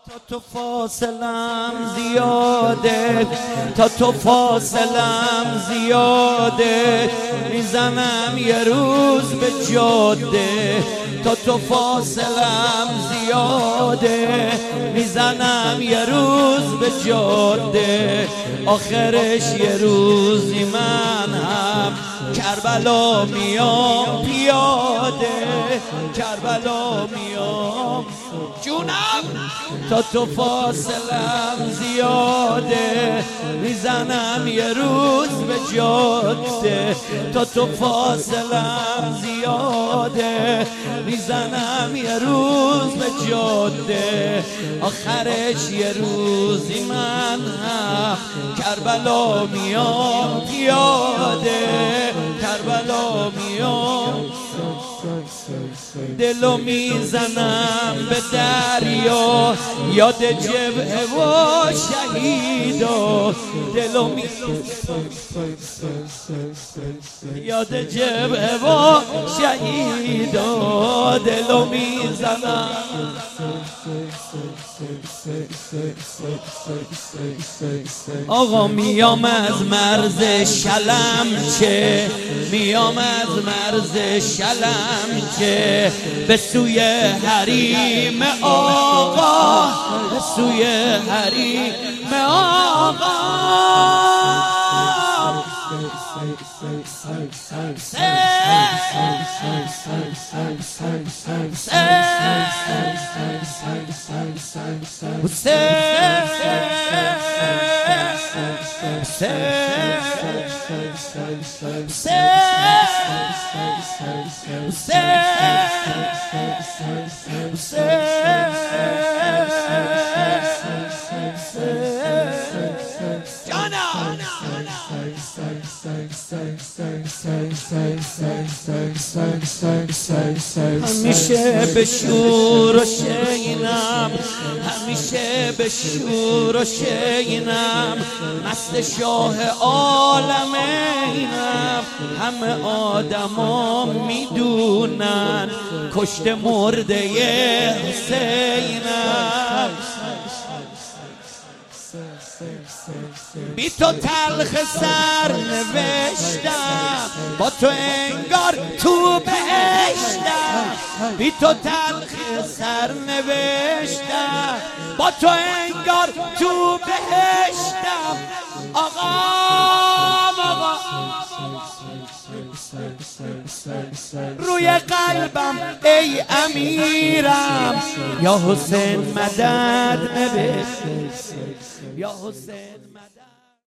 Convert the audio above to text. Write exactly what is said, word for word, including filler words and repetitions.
تا تو فاصلم زیاده، تا تو فاصلم زیاده، میزنم یه روز به جاده. تا تو فاصلم زیاده، میزنم یه روز به جاده. آخرش یه روزی من هم کربلا میام پیاده، کربلا میام جونم. تا تو فاصلم زیاده، میزنم یه روز به جاده. تا تو فاصلم زیاده، میزنم یه روز به جاده. آخرش یه روزی من هم کربلا میام پیاده، کربلا میام. دلو میزنم به دریا، یاد جبهه و شهیدا. دلو میزنم یاد جبهه و شهیدا. دلو میزنم آقا میام از مرز شلم چه، میام از مرز شلم چه، به سوی حریم آقا، به سوی حریم آقا. همیشه به شور و شینم، همیشه به شور و شینم، مست شاه عالم اینم. همه آدما میدونن کشت مرده حسینم. بی تو تلخ سر نوشتم، با تو انگار تو بهشتم. بی تو تلخ سر نوشتم، با تو انگار تو بهشتم. آقا آقا روی قلبم ای امیرم، یا حسین مدد نوشت، یا حسین مدد.